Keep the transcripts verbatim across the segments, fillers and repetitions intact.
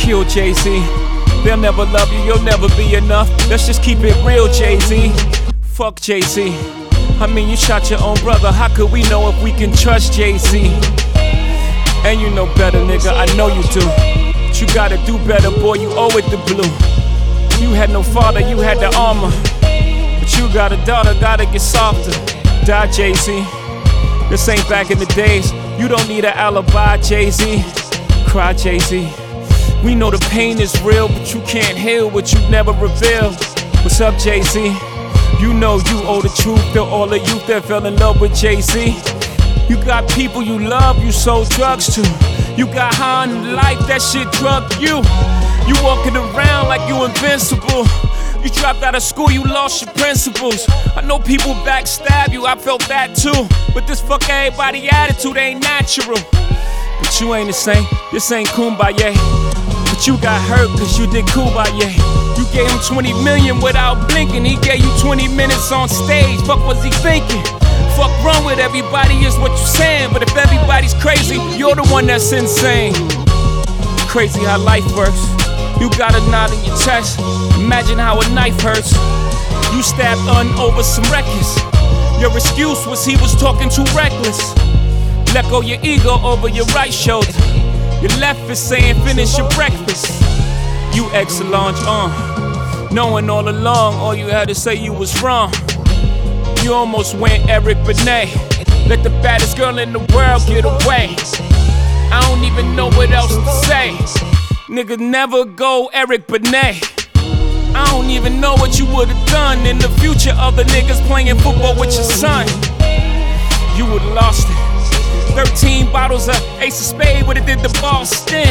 kill Jay-Z. They'll never love you, you'll never be enough. Let's just keep it real, Jay-Z. Fuck Jay-Z. I mean, you shot your own brother. How could we know if we can trust Jay-Z? And you know better, nigga, I know you do. But you gotta do better, boy, you owe it to Blue. You had no father, you had the armor. But you got a daughter, gotta get softer. Die, Jay-Z. This ain't back in the days. You don't need an alibi, Jay-Z. Cry, Jay-Z. We know the pain is real, but you can't heal what you never revealed. What's up, Jay-Z? You know you owe the truth to all the youth that fell in love with Jay-Z. You got people you love, you sold drugs to. You got high on life, that shit drugged you. You walking around like you invincible. You dropped out of school, you lost your principles. I know people backstab you, I felt that too. But this fuck everybody attitude ain't natural. But you ain't the same, this ain't Kumbaya. But you got hurt cause you did Kumbaya. You gave him twenty million without blinking. He gave you twenty minutes on stage, fuck was he thinking? Fuck wrong with everybody is what you saying. But if everybody's crazy, you're the one that's insane. Crazy how life works. You got a knot in your chest, imagine how a knife hurts. You stabbed Un over some records. Your excuse was he was talking too reckless. Let go your ego over your right shoulder. Your left is saying finish your breakfast. You excellent, uh knowing all along, all you had to say you was wrong. You almost went Eric Benet. Let the baddest girl in the world get away. I don't even know what else to say. Nigga, never go Eric Benet. I don't even know what you would've done in the future of the niggas playing football with your son. You would've lost it. Thirteen bottles of Ace of Spade would've did the Boston.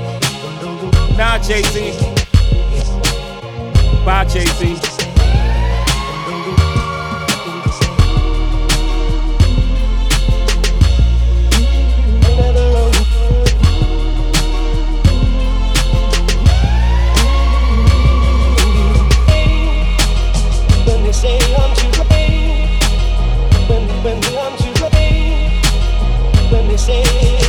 Nah, Jay-Z. Bye, Jay-Z. Say I'm too late, when, when I'm too late, when they say